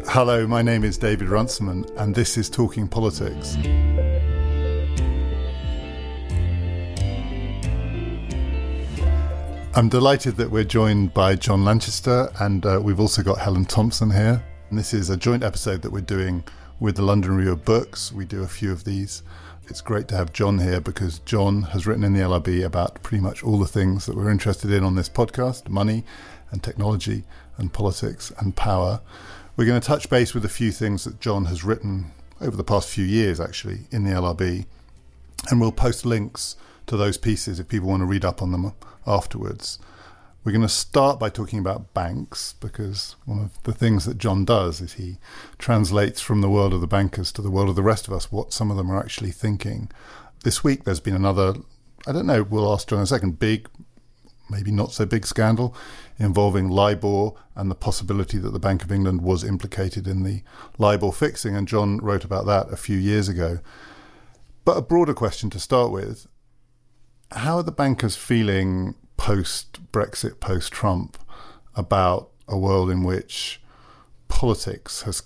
Hello, my name is David Runciman, and this is Talking Politics. I'm delighted that we're joined by John Lanchester, and we've also got Helen Thompson here. And this is a joint episode that we're doing with the London Review of Books. We do a few of these. It's great to have John here because John has written in the LRB about pretty much all the things that we're interested in on this podcast: money and technology and politics and power. We're going to touch base with a few things that John has written over the past few years, actually, in the LRB. And we'll post links to those pieces if people want to read up on them afterwards. We're going to start by talking about banks, because one of the things that John does is he translates from the world of the bankers to the world of the rest of us, what some of them are actually thinking. This week there's been another, I don't know, we'll ask John in a second, big, maybe not so big scandal involving LIBOR and the possibility that the Bank of England was implicated in the LIBOR fixing. And John wrote about that a few years ago. But a broader question to start with: how are the bankers feeling post-Brexit, post-Trump, about a world in which politics has,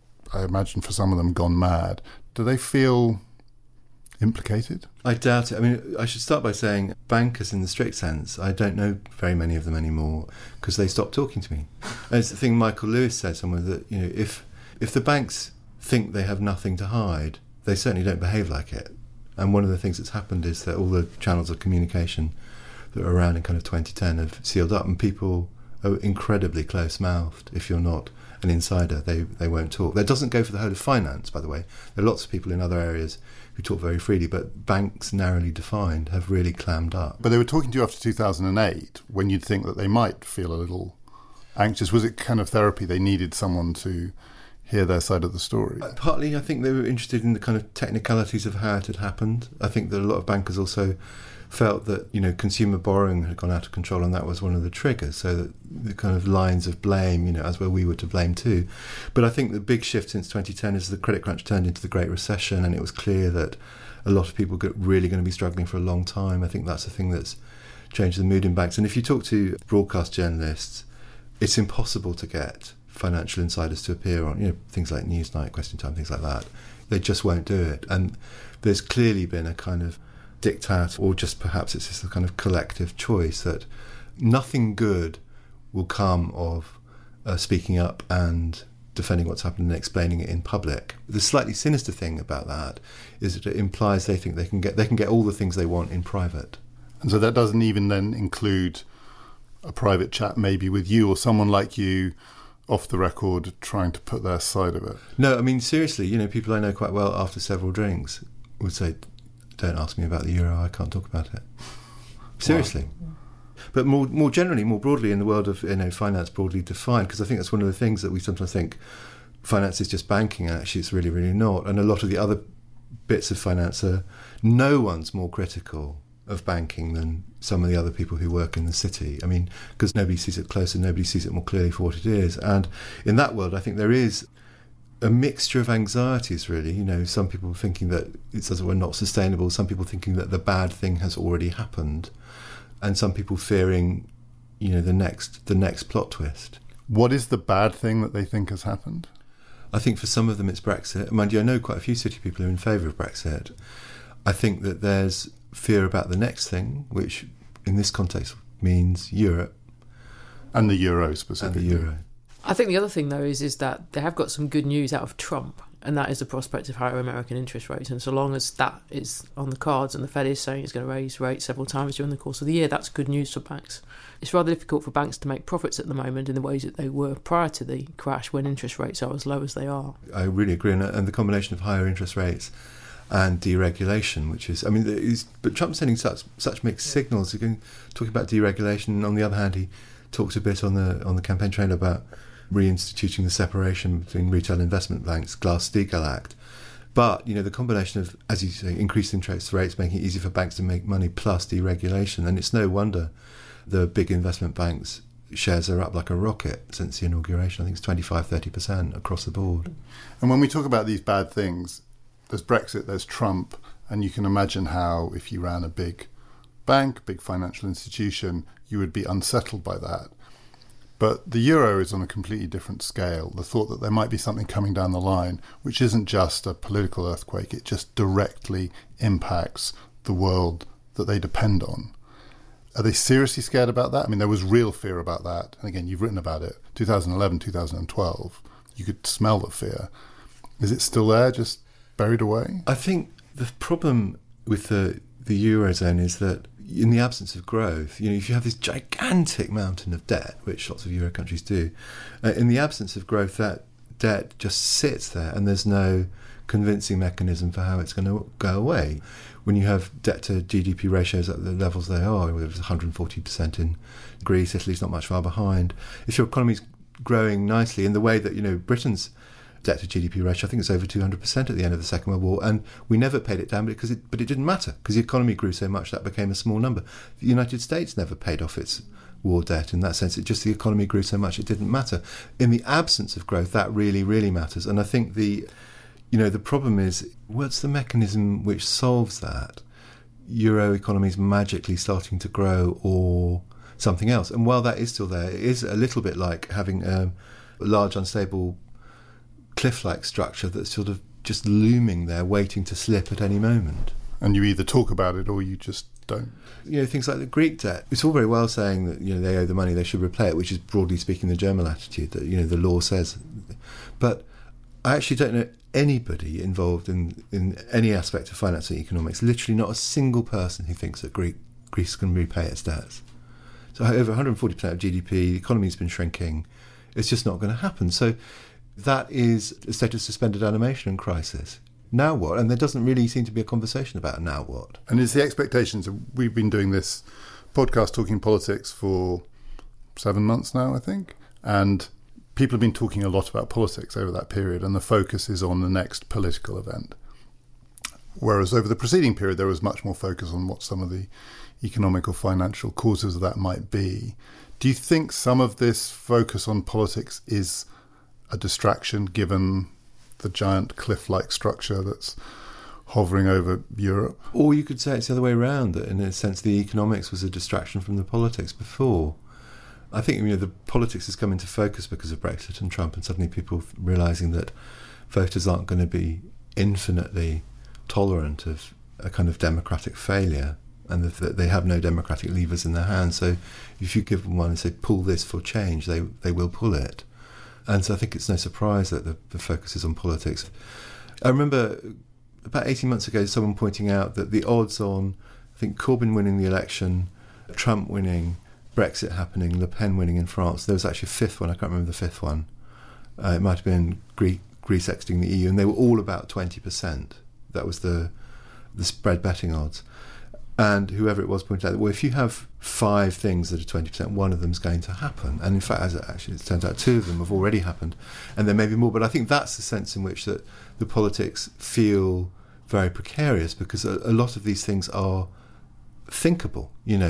I imagine for some of them, gone mad? Do they feel implicated? I doubt it. I mean, I should start by saying bankers in the strict sense, I don't know very many of them anymore because they stopped talking to me. And it's the thing Michael Lewis said somewhere that, you know, if the banks think they have nothing to hide, they certainly don't behave like it. And one of the things that's happened is that all the channels of communication that were around in kind of 2010 have sealed up, and people are incredibly close-mouthed. If you're not an insider, they won't talk. That doesn't go for the whole of finance, by the way. There are lots of people in other areas who talk very freely, but banks, narrowly defined, have really clammed up. But they were talking to you after 2008, when you'd think that they might feel a little anxious. Was it kind of therapy? They needed someone to hear their side of the story? Partly, I think they were interested in the kind of technicalities of how it had happened. I think that a lot of bankers also felt that, you know, consumer borrowing had gone out of control, and that was one of the triggers, so that the kind of lines of blame, you know, as where we were to blame too. But I think the big shift since 2010 is the credit crunch turned into the Great Recession, and it was clear that a lot of people are really going to be struggling for a long time. I think that's the thing that's changed the mood in banks. And if you talk to broadcast journalists, it's impossible to get financial insiders to appear on, you know, things like Newsnight, Question Time, things like that. They just won't do it. And there's clearly been a kind of diktat, or just perhaps it's just a kind of collective choice that nothing good will come of speaking up and defending what's happened and explaining it in public. The slightly sinister thing about that is that it implies they think they can get all the things they want in private. And so that doesn't even then include a private chat maybe with you or someone like you off the record trying to put their side of it? No, I mean, seriously, you know, people I know quite well after several drinks would say, "Don't ask me about the euro, I can't talk about it." Seriously. Wow. But more generally, more broadly in the world of, you know, finance broadly defined, because I think that's one of the things that we sometimes think finance is just banking, and actually it's really, really not. And a lot of the other bits of finance are, no one's more critical of banking than some of the other people who work in the city. I mean, because nobody sees it closer, nobody sees it more clearly for what it is. And in that world, I think there is a mixture of anxieties, really. You know, some people thinking that it's, as it were, not sustainable, some people thinking that the bad thing has already happened, and some people fearing, you know, the next plot twist. What is the bad thing that they think has happened? I think for some of them it's Brexit. Mind you, I know quite a few city people who are in favour of Brexit. I think that there's fear about the next thing, which in this context means Europe. And the euro specifically. And the euro. I think the other thing, though, is that they have got some good news out of Trump, and that is the prospect of higher American interest rates. And so long as that is on the cards and the Fed is saying it's going to raise rates several times during the course of the year, that's good news for banks. It's rather difficult for banks to make profits at the moment in the ways that they were prior to the crash, when interest rates are as low as they are. I really agree, and the combination of higher interest rates and deregulation, which is, I mean, but Trump's sending such mixed signals. Again, talking about deregulation, and on the other hand, he talks a bit on the campaign trail about reinstituting the separation between retail investment banks, Glass-Steagall Act. But, you know, the combination of, as you say, increased interest rates, making it easy for banks to make money, plus deregulation, and it's no wonder the big investment banks' shares are up like a rocket since the inauguration. I think it's 25-30% across the board. And when we talk about these bad things, there's Brexit, there's Trump, and you can imagine how if you ran a big bank, big financial institution, you would be unsettled by that. But the euro is on a completely different scale. The thought that there might be something coming down the line, which isn't just a political earthquake, it just directly impacts the world that they depend on. Are they seriously scared about that? I mean, there was real fear about that. And again, you've written about it. 2011, 2012, you could smell the fear. Is it still there, just buried away? I think the problem with the Eurozone is that in the absence of growth, if you have this gigantic mountain of debt, which lots of Euro countries do, in the absence of growth, that debt just sits there and there's no convincing mechanism for how it's going to go away. When you have debt to GDP ratios at the levels they are, it was 140% in Greece, Italy's not much far behind. If your economy's growing nicely in the way that, Britain's debt to GDP ratio, I think it's over 200% at the end of the Second World War, and we never paid it down but it didn't matter because the economy grew so much that became a small number. The United States never paid off its war debt in that sense. It just, the economy grew so much it didn't matter. In the absence of growth, that really, really matters. And I think the problem is, what's the mechanism which solves that? Euro economies magically starting to grow or something else. And while that is still there, it is a little bit like having a large, unstable, cliff-like structure that's sort of just looming there, waiting to slip at any moment. And you either talk about it or you just don't. Things like the Greek debt. It's all very well saying that, they owe the money, they should repay it, which is broadly speaking the German attitude that, the law says. But I actually don't know anybody involved in any aspect of finance and economics, literally not a single person who thinks that Greece can repay its debts. So over 140% of GDP, the economy's been shrinking. It's just not going to happen. So that is a state of suspended animation and crisis. Now what? And there doesn't really seem to be a conversation about now what. And it's the expectations. We've been doing this podcast Talking Politics for 7 months now, I think. And people have been talking a lot about politics over that period, and the focus is on the next political event. Whereas over the preceding period, there was much more focus on what some of the economic or financial causes of that might be. Do you think some of this focus on politics is a distraction given the giant cliff-like structure that's hovering over Europe? Or you could say it's the other way around, that in a sense the economics was a distraction from the politics before. I think the politics has come into focus because of Brexit and Trump, and suddenly people realising that voters aren't going to be infinitely tolerant of a kind of democratic failure, and that they have no democratic levers in their hands. So if you give them one and say, pull this for change, they will pull it. And so I think it's no surprise that the focus is on politics. I remember about 18 months ago someone pointing out that the odds on, I think, Corbyn winning the election, Trump winning, Brexit happening, Le Pen winning in France, there was actually a fifth one, I can't remember the fifth one. It might have been Greece exiting the EU, and they were all about 20%. That was the spread betting odds. And whoever it was pointed out, well, if you have 5 things that are 20%, one of them's going to happen. And in fact, as it turns out, 2 of them have already happened, and there may be more. But I think that's the sense in which that the politics feel very precarious, because a lot of these things are thinkable.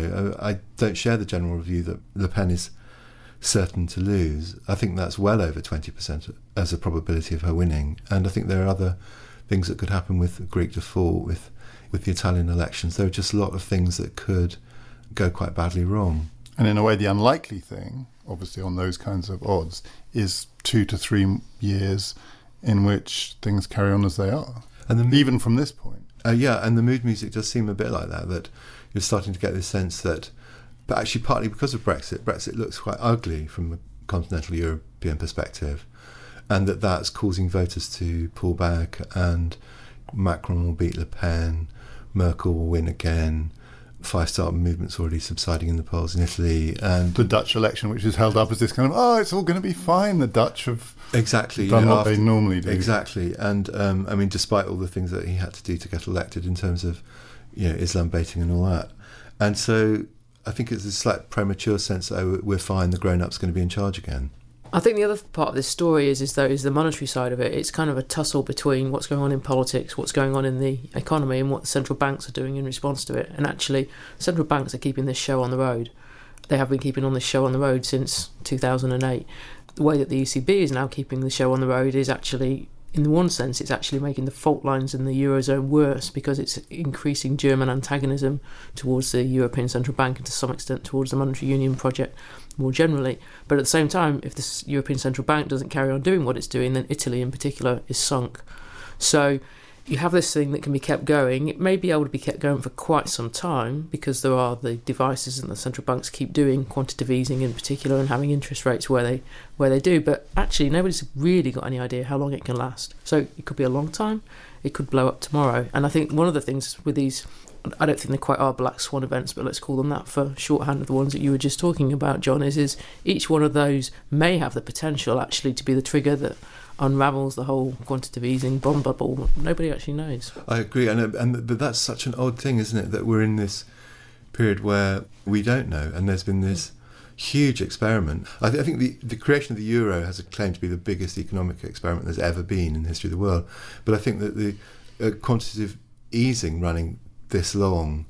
I don't share the general view that Le Pen is certain to lose. I think that's well over 20% as a probability of her winning. And I think there are other things that could happen with Greek default, with the Italian elections. There are just a lot of things that could go quite badly wrong. And in a way, the unlikely thing, obviously on those kinds of odds, is 2 to 3 years in which things carry on as they are, and even from this point. And the mood music does seem a bit like that you're starting to get this sense that, but actually partly because of Brexit looks quite ugly from a continental European perspective, and that's causing voters to pull back, and Macron will beat Le Pen, Merkel will win again, Five-Star Movement's already subsiding in the polls in Italy, and the Dutch election, which is held up as this kind of, it's all going to be fine. The Dutch have done what they normally do. Exactly, and despite all the things that he had to do to get elected in terms of, Islam baiting and all that, and so I think it's a slight premature sense that we're fine, the grown-up's going to be in charge again. I think the other part of this story is the monetary side of it. It's kind of a tussle between what's going on in politics, what's going on in the economy, and what the central banks are doing in response to it. And actually, central banks are keeping this show on the road. They have been keeping on this show on the road since 2008. The way that the ECB is now keeping the show on the road is actually in one sense, it's actually making the fault lines in the Eurozone worse because it's increasing German antagonism towards the European Central Bank and to some extent towards the monetary union project more generally. But at the same time, if the European Central Bank doesn't carry on doing what it's doing, then Italy in particular is sunk. So you have this thing that can be kept going. It may be able to be kept going for quite some time because there are the devices and the central banks keep doing quantitative easing in particular and having interest rates where they do. But actually, nobody's really got any idea how long it can last. So it could be a long time. It could blow up tomorrow. And I think one of the things with these, I don't think they quite are black swan events, but let's call them that for shorthand of the ones that you were just talking about, John, is each one of those may have the potential actually to be the trigger that unravels the whole quantitative easing bond bubble. Nobody actually knows. I agree, but that's such an odd thing, isn't it, that we're in this period where we don't know, and there's been this huge experiment. I think the creation of the euro has a claim to be the biggest economic experiment there's ever been in the history of the world, but I think that the quantitative easing running this long,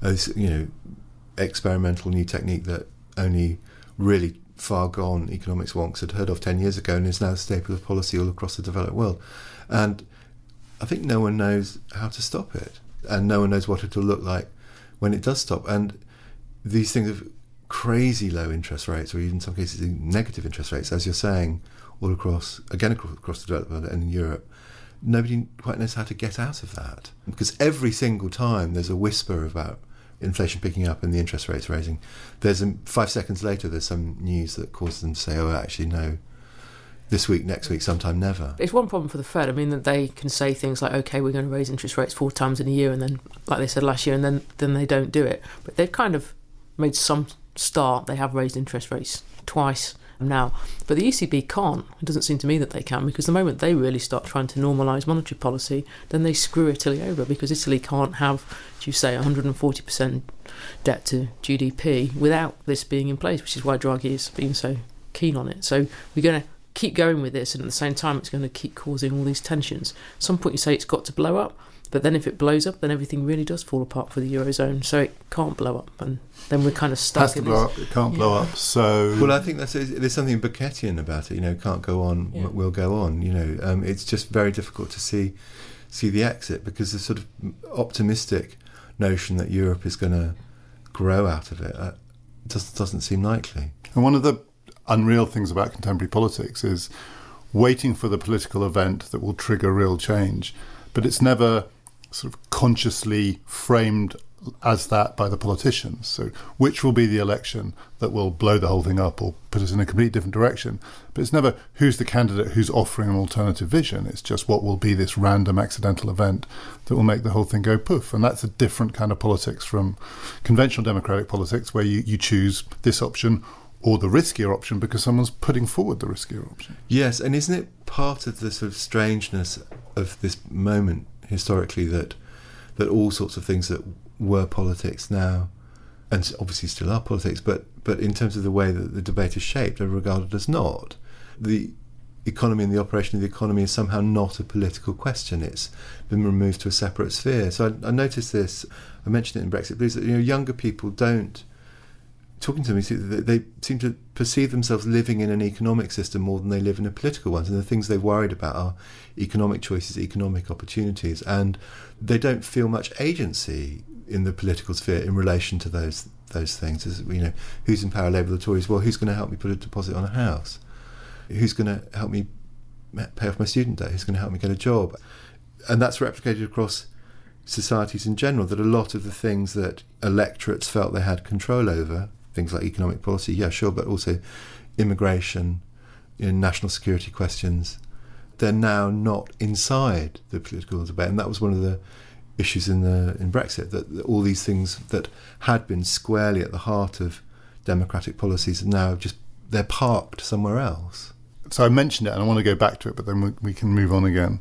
experimental new technique that only really far gone economics wonks had heard of 10 years ago and is now a staple of policy all across the developed world. And I think no one knows how to stop it, and no one knows what it'll look like when it does stop. And these things of crazy low interest rates, or even in some cases negative interest rates, as you're saying, all across the developed world and in Europe, nobody quite knows how to get out of that. Because every single time there's a whisper about inflation picking up and the interest rates raising, there's 5 seconds later there's some news that causes them to say, oh, actually no, this week, next week, sometime never. It's one problem for the Fed. I mean, that they can say things like, okay, we're going to raise interest rates 4 times in a year, and then, like they said last year, and then they don't do it. But they've kind of made some start. They have raised interest rates twice now. But the ECB can't. It doesn't seem to me that they can, because the moment they really start trying to normalise monetary policy, then they screw Italy over, because Italy can't have, as you say, 140% debt to GDP without this being in place, which is why Draghi has been so keen on it. So we're going to keep going with this, and at the same time it's going to keep causing all these tensions. At some point you say it's got to blow up, but then if it blows up, then everything really does fall apart for the Eurozone, so it can't blow up, and then we're kind of stuck. It has to blow up, it can't blow up. So well, I think there's something Beckettian about it, can't go on, will go on, it's just very difficult to see the exit, because the sort of optimistic notion that Europe is going to grow out of it doesn't seem likely. And one of the unreal things about contemporary politics is waiting for the political event that will trigger real change, but it's never sort of consciously framed as that by the politicians. So which will be the election that will blow the whole thing up or put us in a completely different direction? But it's never who's the candidate who's offering an alternative vision. It's just what will be this random accidental event that will make the whole thing go poof. And that's a different kind of politics from conventional democratic politics, where you choose this option or the riskier option because someone's putting forward the riskier option. Yes, and isn't it part of the sort of strangeness of this moment historically that all sorts of things that were politics now, and obviously still are politics, but in terms of the way that the debate is shaped, are regarded as not. The economy and the operation of the economy is somehow not a political question. It's been removed to a separate sphere. So I noticed this, I mentioned it in Brexit Blues, that younger people don't, talking to me, they seem to perceive themselves living in an economic system more than they live in a political one. And the things they've worried about are economic choices, economic opportunities, and they don't feel much agency in the political sphere in relation to those things. As who's in power, Labour or the Tories? Well, who's going to help me put a deposit on a house? Who's going to help me pay off my student debt? Who's going to help me get a job? And that's replicated across societies in general, that a lot of the things that electorates felt they had control over, things like economic policy, yeah, sure, but also immigration, national security questions, they're now not inside the political debate. And that was one of the issues in Brexit, that all these things that had been squarely at the heart of democratic policies are now they're parked somewhere else. So I mentioned it and I want to go back to it, but then we can move on again.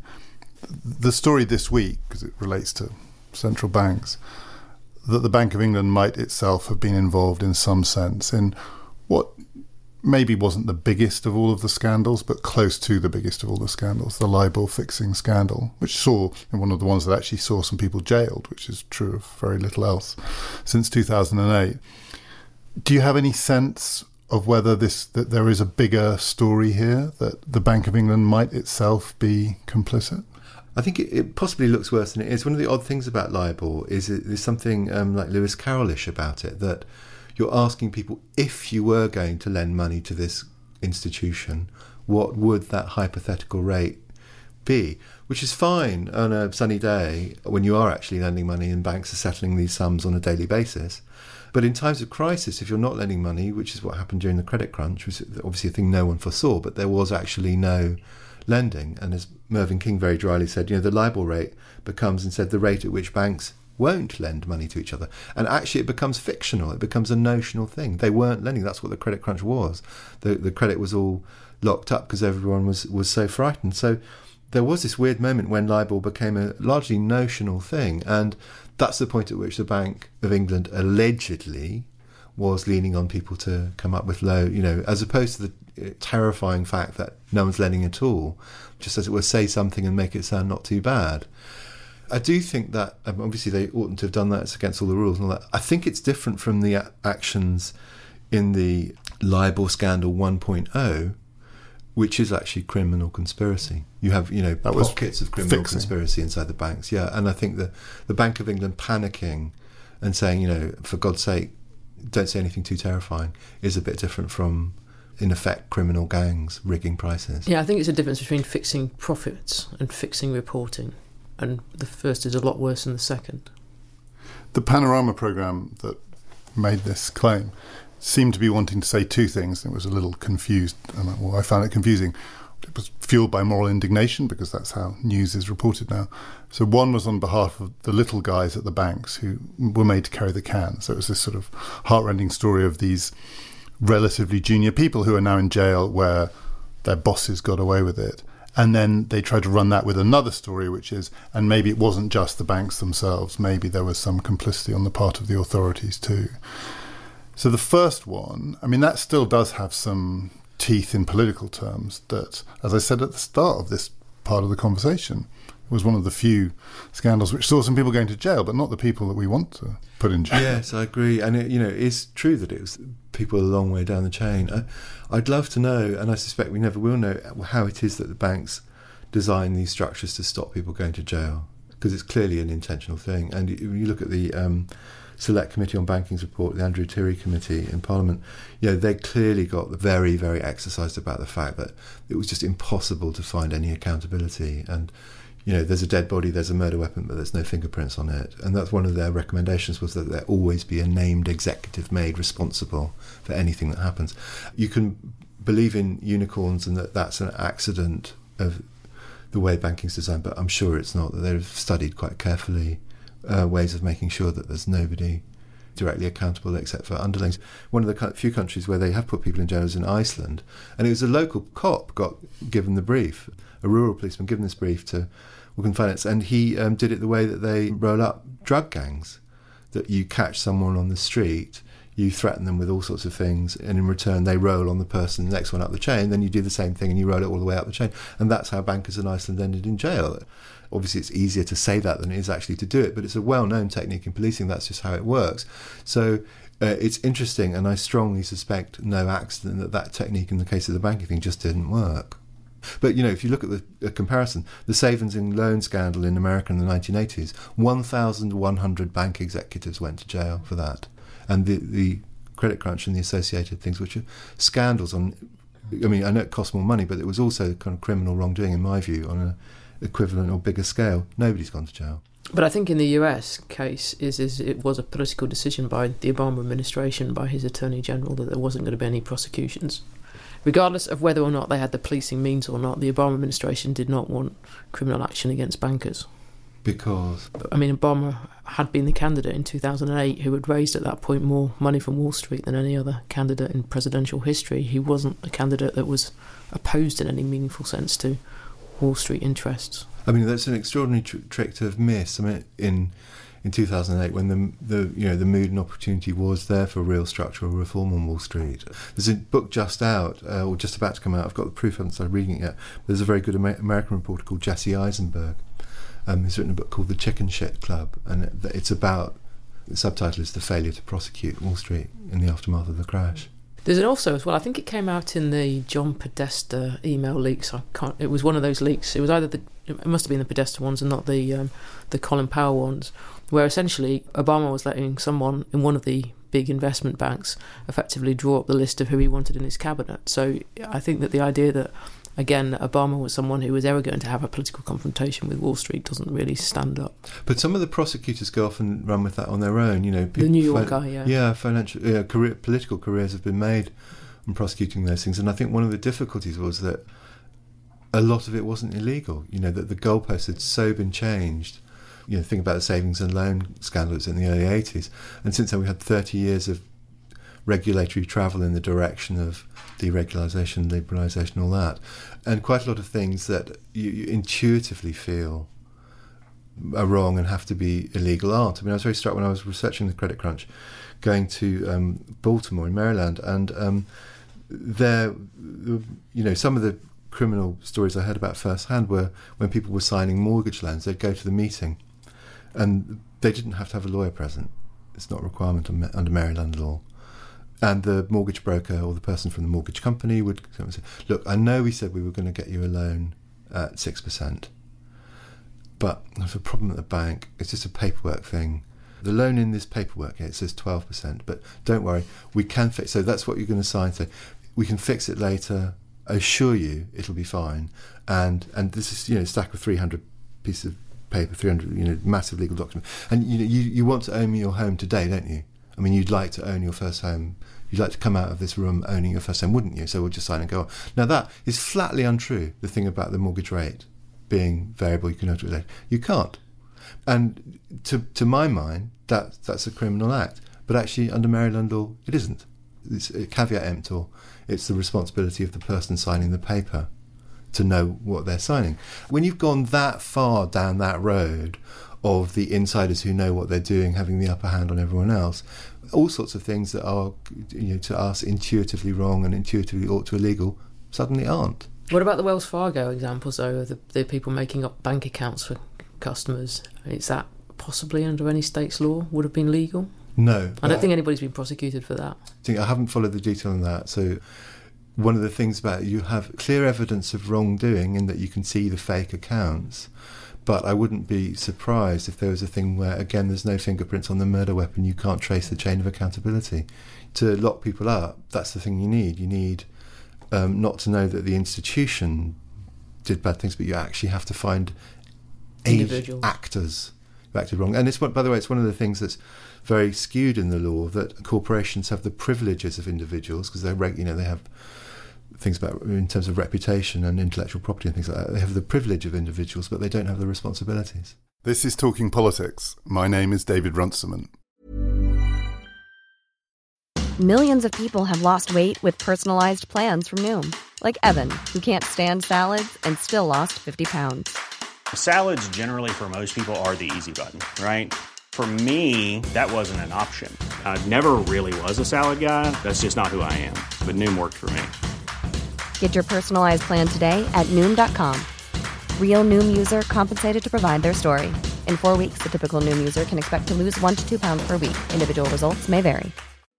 The story this week, because it relates to central banks, that the Bank of England might itself have been involved in some sense in what maybe wasn't the biggest of all of the scandals, but close to the biggest of all the scandals, the libel fixing scandal, which saw, and one of the ones that actually saw some people jailed, which is true of very little else, since 2008. Do you have any sense of whether that there is a bigger story here, that the Bank of England might itself be complicit? I think it possibly looks worse than it is. One of the odd things about LIBOR is there's something like Lewis Carrollish about it, that you're asking people, if you were going to lend money to this institution, what would that hypothetical rate be? Which is fine on a sunny day when you are actually lending money and banks are settling these sums on a daily basis. But in times of crisis, if you're not lending money, which is what happened during the credit crunch, which was obviously a thing no one foresaw, but there was actually no lending. And as Mervyn King very dryly said, the LIBOR rate becomes instead the rate at which banks won't lend money to each other. And actually it becomes fictional. It becomes a notional thing. They weren't lending. That's what the credit crunch was. The credit was all locked up because everyone was so frightened. So there was this weird moment when LIBOR became a largely notional thing. And that's the point at which the Bank of England allegedly was leaning on people to come up with low, as opposed to the terrifying fact that no one's lending at all, just as it were, say something and make it sound not too bad. I do think that, obviously they oughtn't to have done that, it's against all the rules and all that. I think it's different from the actions in the LIBOR scandal 1.0, which is actually criminal conspiracy. You have, pockets of criminal conspiracy inside the banks. Yeah, and I think the Bank of England panicking and saying, for God's sake, don't say anything too terrifying, is a bit different from, in effect, criminal gangs rigging prices. Yeah, I think it's a difference between fixing profits and fixing reporting. And the first is a lot worse than the second. The Panorama programme that made this claim seemed to be wanting to say two things. It was a little confused, and I found it confusing. It was fueled by moral indignation, because that's how news is reported now. So one was on behalf of the little guys at the banks who were made to carry the can. So it was this sort of heartrending story of these relatively junior people who are now in jail where their bosses got away with it. And then they tried to run that with another story, which is, and maybe it wasn't just the banks themselves, maybe there was some complicity on the part of the authorities too. So the first one, that still does have some teeth in political terms, that, as I said at the start of this part of the conversation, it was one of the few scandals which saw some people going to jail, but not the people that we want to put in jail. Yes, I agree. And it is true that it was people a long way down the chain. I'd love to know, and I suspect we never will know, how it is that the banks design these structures to stop people going to jail, because it's clearly an intentional thing. And you look at the Select Committee on Banking's report, the Andrew Tirry Committee in Parliament, they clearly got very, very exercised about the fact that it was just impossible to find any accountability. And there's a dead body, there's a murder weapon, but there's no fingerprints on it. And that's one of their recommendations, was that there always be a named executive made responsible for anything that happens. You can believe in unicorns and that's an accident of the way banking's designed, but I'm sure it's not, that they've studied quite carefully ways of making sure that there's nobody directly accountable except for underlings. One of the few countries where they have put people in jail is in Iceland, and it was a local cop got given the brief, a rural policeman given this brief to Organ Finance, and he did it the way that they roll up drug gangs, that you catch someone on the street, you threaten them with all sorts of things, and in return they roll on the person, the next one up the chain, then you do the same thing and you roll it all the way up the chain. And that's how bankers in Iceland ended in jail. Obviously it's easier to say that than it is actually to do it, but it's a well-known technique in policing. That's just how it works. So it's interesting, and I strongly suspect no accident that technique in the case of the banking thing just didn't work. But, if you look at the comparison, the savings and loan scandal in America in the 1980s, 1,100 bank executives went to jail for that. And the credit crunch and the associated things, which are scandals on, I know it cost more money, but it was also kind of criminal wrongdoing, in my view, on an equivalent or bigger scale. Nobody's gone to jail. But I think in the US case, it was a political decision by the Obama administration, by his Attorney General, that there wasn't going to be any prosecutions. Regardless of whether or not they had the policing means or not, the Obama administration did not want criminal action against bankers. Because? Obama had been the candidate in 2008 who had raised at that point more money from Wall Street than any other candidate in presidential history. He wasn't a candidate that was opposed in any meaningful sense to Wall Street interests. That's an extraordinary trick to have missed. In 2008, when the mood and opportunity was there for real structural reform on Wall Street. There's a book just out, or just about to come out. I've got the proof, I haven't started reading it yet. There's a very good American reporter called Jesse Eisenberg. He's written a book called The Chicken Shit Club, and it's about, the subtitle is The Failure to Prosecute Wall Street in the Aftermath of the Crash. There's also as well, I think it came out in the John Podesta email leaks. It was one of those leaks. It was either it must have been the Podesta ones and not the Colin Powell ones, where essentially Obama was letting someone in one of the big investment banks effectively draw up the list of who he wanted in his cabinet. So I think that the idea that, again, Obama was someone who was ever going to have a political confrontation with Wall Street doesn't really stand up. But some of the prosecutors go off and run with that on their own. The New York guy, yeah. Yeah, political careers have been made on prosecuting those things. And I think one of the difficulties was that a lot of it wasn't illegal. That the goalposts had so been changed. Think about the savings and loan scandals in the early 80s. And since then we had 30 years of regulatory travel in the direction of deregulation, liberalisation, all that. And quite a lot of things that you intuitively feel are wrong and have to be illegal aren't. I was very struck when I was researching the Credit Crunch, going to Baltimore in Maryland, and there, some of the criminal stories I heard about firsthand were when people were signing mortgage loans, they'd go to the meeting and they didn't have to have a lawyer present. It's not a requirement under Maryland law. And the mortgage broker or the person from the mortgage company would say, look, I know we said we were going to get you a loan at 6%, but there's a problem at the bank. It's just a paperwork thing. The loan in this paperwork, it says 12%, but don't worry, we can fix. So that's what you're going to sign. So we can fix it later. I assure you it'll be fine. And this is, stack of 300 pieces of paper, 300, massive legal document. And, you want to own me your home today, don't you? I mean, you'd like to own your first home. You'd like to come out of this room owning your first home, wouldn't you? So we'll just sign and go on. Now, that is flatly untrue, the thing about the mortgage rate being variable, you can alter it later. You can't. And to my mind, that's a criminal act. But actually, under Maryland law, it isn't. It's a caveat emptor. It's the responsibility of the person signing the paper to know what they're signing. When you've gone that far down that road of the insiders who know what they're doing having the upper hand on everyone else, all sorts of things that are, to us intuitively wrong and intuitively ought to illegal suddenly aren't. What about the Wells Fargo examples, though, of the people making up bank accounts for customers? Is that possibly under any state's law would have been legal? No. I don't think anybody's been prosecuted for that. I haven't followed the detail on that. So one of the things about it, you have clear evidence of wrongdoing in that you can see the fake accounts. But I wouldn't be surprised if there was a thing where, again, there's no fingerprints on the murder weapon. You can't trace the chain of accountability. To lock people up, that's the thing you need. You need not to know that the institution did bad things, but you actually have to find actors who acted wrong. And by the way, it's one of the things that's very skewed in the law, that corporations have the privileges of individuals because they have things about in terms of reputation and intellectual property and things like that. They have the privilege of individuals, but they don't have the responsibilities. This is Talking Politics. My name is David Runciman. Millions of people have lost weight with personalized plans from Noom. Like Evan, who can't stand salads and still lost 50 pounds. Salads generally for most people are the easy button, right? For me, that wasn't an option. I never really was a salad guy. That's just not who I am. But Noom worked for me. Get your personalized plan today at Noom.com. Real Noom user compensated to provide their story. In 4 weeks, the typical Noom user can expect to lose 1 to 2 pounds per week. Individual results may vary.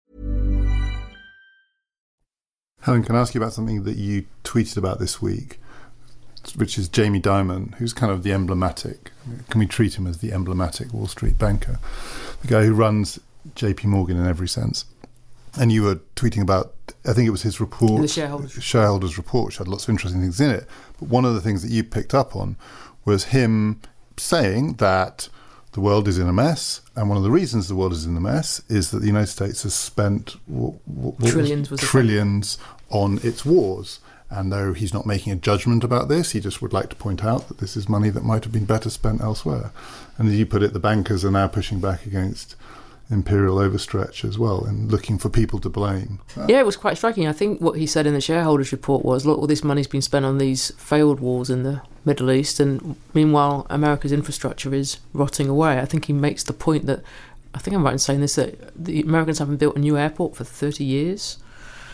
Helen, can I ask you about something that you tweeted about this week, which is Jamie Dimon, who's kind of the emblematic, can we treat him as the emblematic Wall Street banker, the guy who runs JP Morgan in every sense. And you were tweeting about, I think it was his report, the shareholders report, which had lots of interesting things in it. But one of the things that you picked up on was him saying that the world is in a mess, and one of the reasons the world is in a mess is that the United States has spent trillions on its wars. And though he's not making a judgment about this, he just would like to point out that this is money that might have been better spent elsewhere. And as you put it, the bankers are now pushing back against imperial overstretch as well and looking for people to blame. Yeah, it was quite striking. I think what he said in the shareholders report was, look, all this money's been spent on these failed wars in the Middle East, and meanwhile America's infrastructure is rotting away. I think he makes the point that, I think I'm right in saying this, that the Americans haven't built a new airport for 30 years.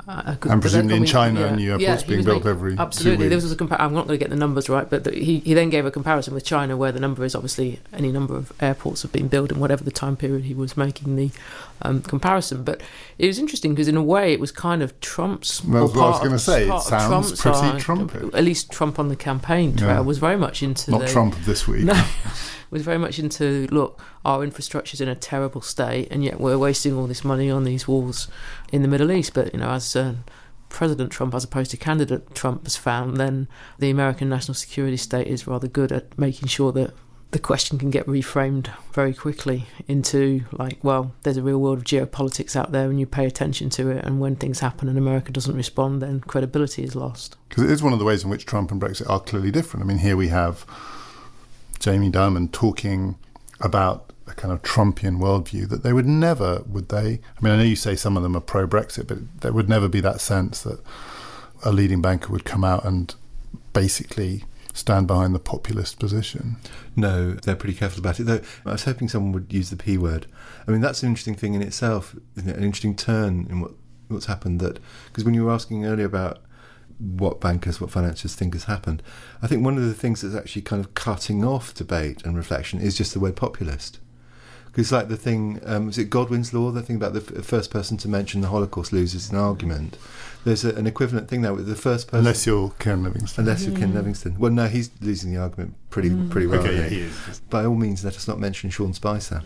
And presumably in China, new airports being built every 2 absolutely. weeks. This was I'm not going to get the numbers right, but he then gave a comparison with China, where the number is obviously any number of airports have been built in whatever the time period he was making the comparison. But it was interesting because in a way it was kind of Trump's. Well, what I was going to say, it sounds pretty Trumpy. At least Trump on the campaign trail was very much into not Trump of this week. No. Was very much into, look, our infrastructure's in a terrible state, and yet we're wasting all this money on these wars in the Middle East. But, as President Trump, as opposed to candidate Trump, has found, then the American national security state is rather good at making sure that the question can get reframed very quickly into, there's a real world of geopolitics out there and you pay attention to it, and when things happen and America doesn't respond, then credibility is lost. Because it is one of the ways in which Trump and Brexit are clearly different. I mean, here we have Jamie Dimon talking about a kind of Trumpian worldview that they would never, would they? I mean, I know you say some of them are pro-Brexit, but there would never be that sense that a leading banker would come out and basically stand behind the populist position. No, they're pretty careful about it. Though I was hoping someone would use the P word. I mean, that's an interesting thing in itself, isn't it? An interesting turn in what's happened. That because when you were asking earlier about what financiers think has happened, I think one of the things that's actually kind of cutting off debate and reflection is just the word populist. Because like the thing, was it Godwin's law, the thing about the first person to mention the Holocaust loses an argument? There's an equivalent thing there with the first person... Unless you're Ken Livingstone. Well, no, he's losing the argument pretty well. Okay, yeah, he is. By all means, let us not mention Sean Spicer.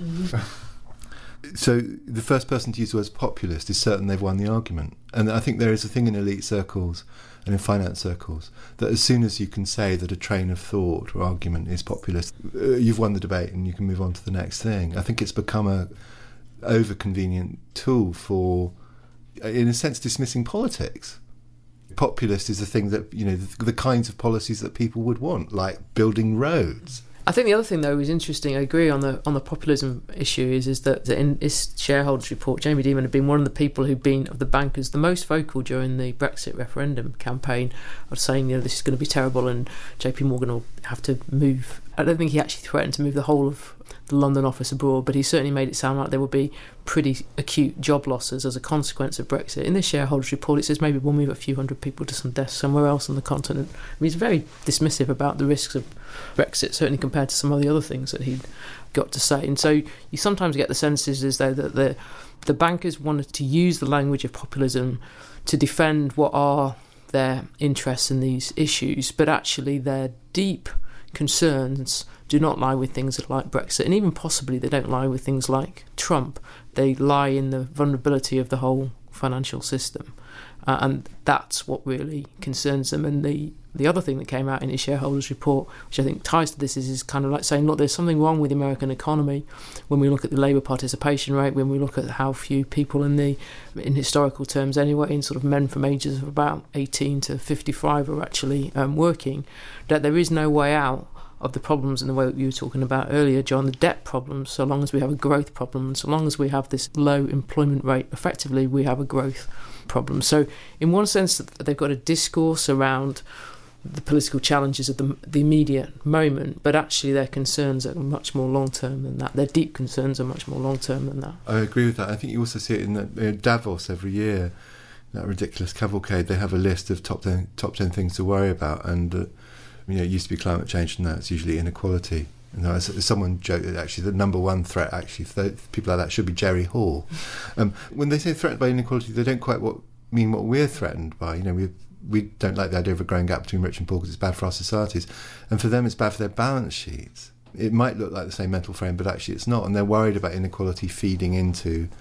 So the first person to use the word populist is certain they've won the argument. And I think there is a thing in elite circles and in finance circles that as soon as you can say that a train of thought or argument is populist, you've won the debate and you can move on to the next thing. I think it's become a over-convenient tool for, in a sense, dismissing politics. Populist is the thing that, the kinds of policies that people would want, like building roads. I think the other thing, though, is interesting. I agree on the populism issue. Is that in this shareholders report, Jamie Dimon had been one of the people who've been, of the bankers, the most vocal during the Brexit referendum campaign, of saying, this is going to be terrible and JP Morgan will have to move. I don't think he actually threatened to move the whole of the London office abroad, but he certainly made it sound like there would be pretty acute job losses as a consequence of Brexit. In this shareholders report, it says maybe we'll move a few hundred people to some desks somewhere else on the continent. I mean, he's very dismissive about the risks of Brexit, certainly compared to some of the other things that he'd got to say. And so you sometimes get the sense as though that the bankers wanted to use the language of populism to defend what are their interests in these issues, but actually their deep concerns do not lie with things like Brexit, and even possibly they don't lie with things like Trump. They lie in the vulnerability of the whole financial system, and that's what really concerns them. And the other thing that came out in his shareholders report, which I think ties to this, is kind of like saying, look, there's something wrong with the American economy when we look at the labour participation rate, when we look at how few people in historical terms anyway, in sort of men from ages of about 18 to 55 are actually working, that there is no way out of the problems in the way that you were talking about earlier, John, the debt problems, so long as we have a growth problem, and so long as we have this low employment rate, effectively we have a growth problem. So in one sense, they've got a discourse around the political challenges of the immediate moment, but actually their concerns are much more long-term than that. Their deep concerns are much more long-term than that. I agree with that. I think you also see it in Davos every year, that ridiculous cavalcade. They have a list of top 10 things to worry about, and it used to be climate change, and now it's usually inequality. As someone joked that actually the number one threat, actually, for people like that should be Jerry Hall. When they say threatened by inequality, they don't quite mean what we're threatened by. We don't like the idea of a growing gap between rich and poor because it's bad for our societies, and for them it's bad for their balance sheets. It might look like the same mental frame, but actually it's not, and they're worried about inequality feeding into,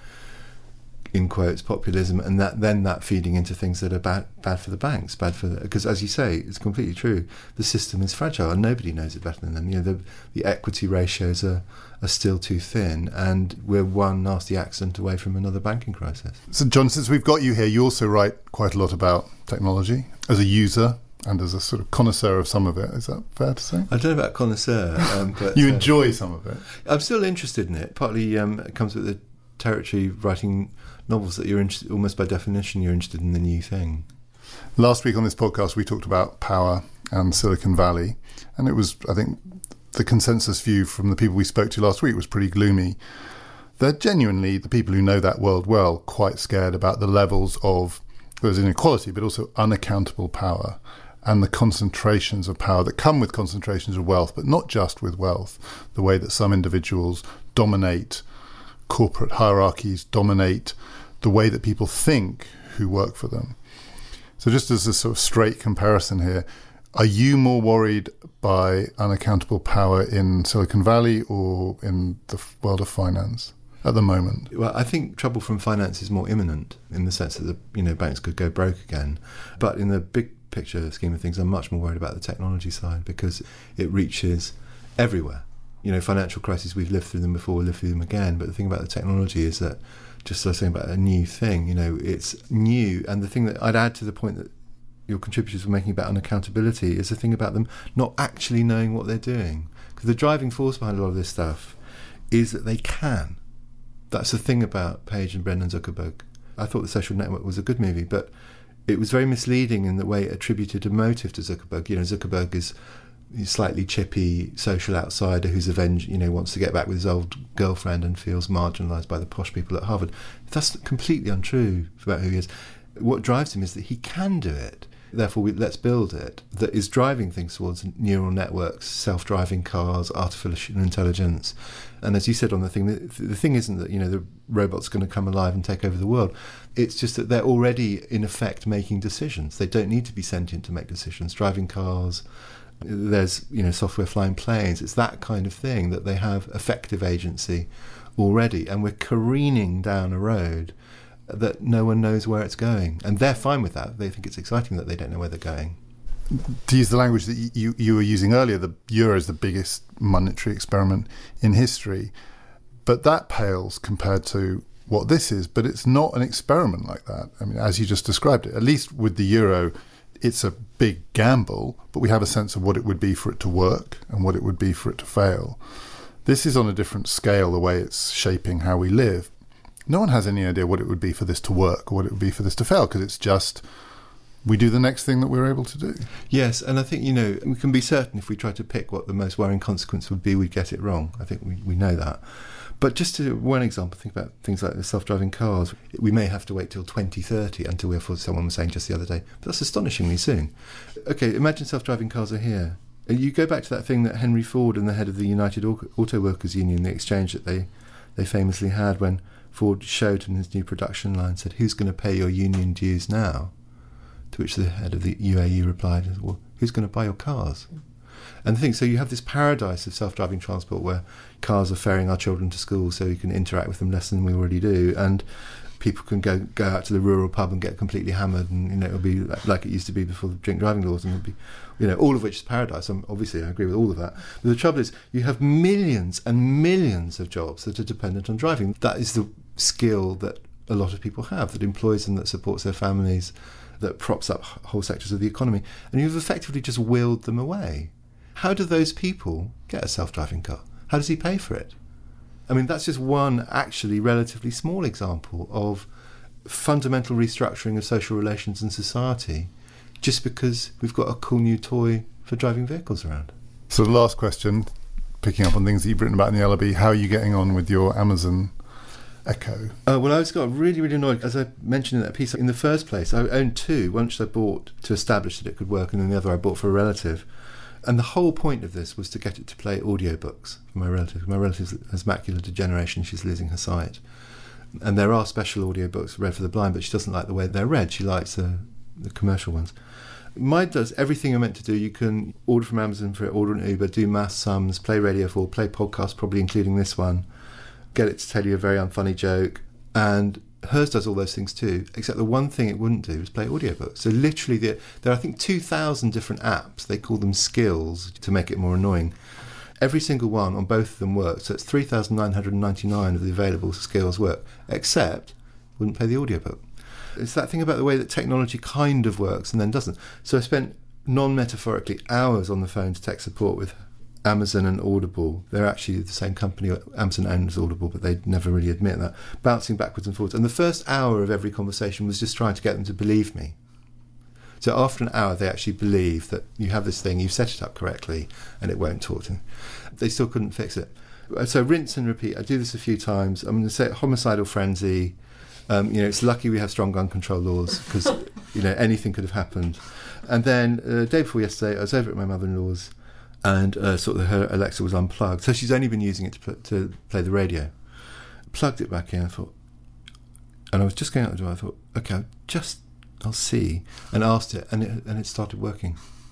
in quotes, populism, and that feeding into things that are bad for the banks, because as you say, it's completely true. The system is fragile, and nobody knows it better than them. The equity ratios are still too thin, and we're one nasty accident away from another banking crisis. So, John, since we've got you here, you also write quite a lot about technology as a user and as a sort of connoisseur of some of it. Is that fair to say? I don't know about connoisseur, but you enjoy some of it. I'm still interested in it. Partly it comes with the territory writing novels that you're interested, almost by definition, you're interested in the new thing. Last week on this podcast, we talked about power and Silicon Valley, and it was, I think, the consensus view from the people we spoke to last week was pretty gloomy. They're genuinely, the people who know that world well, quite scared about the levels of there's inequality, but also unaccountable power and the concentrations of power that come with concentrations of wealth, but not just with wealth, the way that some individuals dominate corporate hierarchies, dominate the way that people think who work for them. So just as a sort of straight comparison here, are you more worried by unaccountable power in Silicon Valley or in the world of finance at the moment? Well, I think trouble from finance is more imminent in the sense that banks could go broke again. But in the big picture scheme of things, I'm much more worried about the technology side because it reaches everywhere. Financial crises, we've lived through them before, we'll live through them again. But the thing about the technology is that, just as I was saying about a new thing, it's new. And the thing that I'd add to the point that your contributors were making about unaccountability is the thing about them not actually knowing what they're doing. Because the driving force behind a lot of this stuff is that they can. That's the thing about Page and Brendan Zuckerberg. I thought The Social Network was a good movie, but it was very misleading in the way it attributed a motive to Zuckerberg. Zuckerberg is a slightly chippy social outsider who's wants to get back with his old girlfriend and feels marginalised by the posh people at Harvard. That's completely untrue about who he is. What drives him is that he can do it. Therefore, let's build it. That is driving things towards neural networks, self-driving cars, artificial intelligence. And as you said on the thing isn't that the robot's going to come alive and take over the world. It's just that they're already in effect making decisions. They don't need to be sentient to make decisions. Driving cars, there's software flying planes. It's that kind of thing that they have effective agency already, and we're careening down a road that no one knows where it's going, and they're fine with that. They think it's exciting that they don't know where they're going. To use the language that you were using earlier, the euro is the biggest monetary experiment in history, but that pales compared to what this is. But it's not an experiment like that. I mean, as you just described it, at least with the euro, it's a big gamble, but we have a sense of what it would be for it to work and what it would be for it to fail. This is on a different scale, the way it's shaping how we live. No one has any idea what it would be for this to work or what it would be for this to fail, because it's just we do the next thing that we're able to do. Yes, and I think, we can be certain if we try to pick what the most worrying consequence would be, we'd get it wrong. I think we know that. But just to one example, think about things like the self-driving cars. We may have to wait till 2030 until we're, someone was saying just the other day, but that's astonishingly soon. Okay, imagine self-driving cars are here. You go back to that thing that Henry Ford and the head of the United Auto Workers Union, the exchange that they famously had when Ford showed in his new production line, said, "Who's going to pay your union dues now?" To which the head of the UAE replied, "Well, who's going to buy your cars?" And the thing, so you have this paradise of self-driving transport where cars are ferrying our children to school so you can interact with them less than we already do, and people can go out to the rural pub and get completely hammered, and it'll be like it used to be before the drink driving laws, and it'll be, all of which is paradise. Obviously, I agree with all of that. But the trouble is, you have millions and millions of jobs that are dependent on driving. That is the skill that a lot of people have, that employs them, that supports their families, that props up whole sectors of the economy, and you've effectively just willed them away. How do those people get a self-driving car? How does he pay for it? I mean, that's just one actually relatively small example of fundamental restructuring of social relations and society just because we've got a cool new toy for driving vehicles around. So the last question, picking up on things that you've written about in the LRB, how are you getting on with your Amazon Echo? Well, I just got really, really annoyed. As I mentioned in that piece, in the first place, I owned two. One which I bought to establish that it could work, and then the other I bought for a relative. And the whole point of this was to get it to play audiobooks for my relative. My relative has macular degeneration. She's losing her sight. And there are special audiobooks read for the blind, but she doesn't like the way they're read. She likes the commercial ones. Mine does everything you're meant to do. You can order from Amazon for it, order an Uber, do math sums, play Radio 4, play podcasts, probably including this one, get it to tell you a very unfunny joke. And hers does all those things too, except the one thing it wouldn't do is play audiobooks. So literally there are, I think, 2,000 different apps. They call them skills to make it more annoying. Every single one on both of them works. So it's 3,999 of the available skills work, except wouldn't play the audiobook. It's that thing about the way that technology kind of works and then doesn't. So I spent non-metaphorically hours on the phone to tech support with Amazon and Audible. They're actually the same company. Amazon owns Audible, but they never really admit that. Bouncing backwards and forwards. And the first hour of every conversation was just trying to get them to believe me. So after an hour, they actually believe that you have this thing, you've set it up correctly, and it won't talk to them. They still couldn't fix it. So rinse and repeat. I do this a few times. I'm going to say homicidal frenzy. It's lucky we have strong gun control laws because, anything could have happened. And then the day before yesterday, I was over at my mother-in-law's and her Alexa was unplugged. So she's only been using it to play the radio. Plugged it back in, I thought, and I was just going out the door, I thought, okay, I'll see, and asked it, and it started working.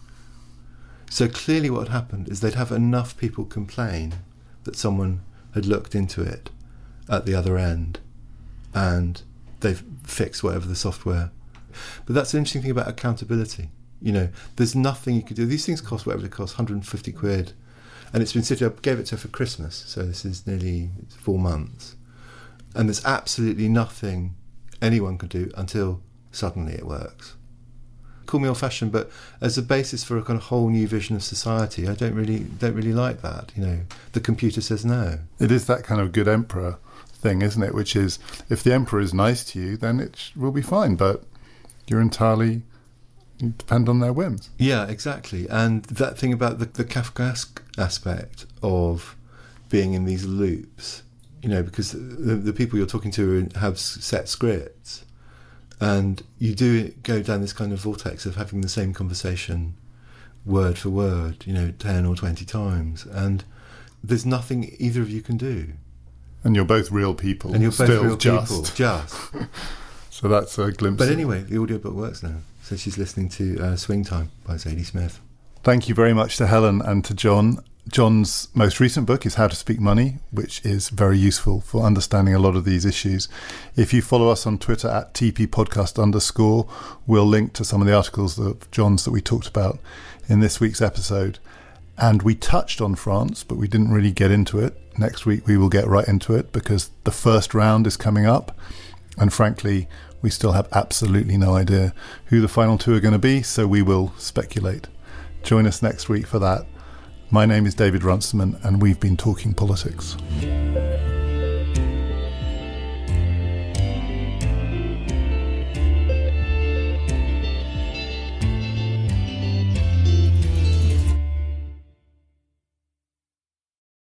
So clearly what had happened is they'd have enough people complain that someone had looked into it at the other end, and they've fixed whatever the software. But that's the interesting thing about accountability. There's nothing you could do. These things cost whatever they cost, 150 quid. And it's been sitting, I gave it to her for Christmas, so this is nearly 4 months. And there's absolutely nothing anyone could do until suddenly it works. Call me old-fashioned, but as a basis for a kind of whole new vision of society, I don't really like that. The computer says no. It is that kind of good emperor thing, isn't it? Which is, if the emperor is nice to you, then it will be fine, but you depend on their whims. Yeah, exactly. And that thing about the Kafkaesque aspect of being in these loops, because the people you're talking to have set scripts, and you do go down this kind of vortex of having the same conversation word for word, 10 or 20 times, and there's nothing either of you can do. And you're both real people. And you're both still real just. people, just. So that's a glimpse. But anyway, the audiobook works now. So she's listening to Swing Time by Zadie Smith. Thank you very much to Helen and to John. John's most recent book is How to Speak Money, which is very useful for understanding a lot of these issues. If you follow us on Twitter at @TPPodcast_, we'll link to some of the articles of John's that we talked about in this week's episode. And we touched on France, but we didn't really get into it. Next week we will get right into it because the first round is coming up. And frankly, we still have absolutely no idea who the final two are going to be, so we will speculate. Join us next week for that. My name is David Runciman, and we've been talking politics.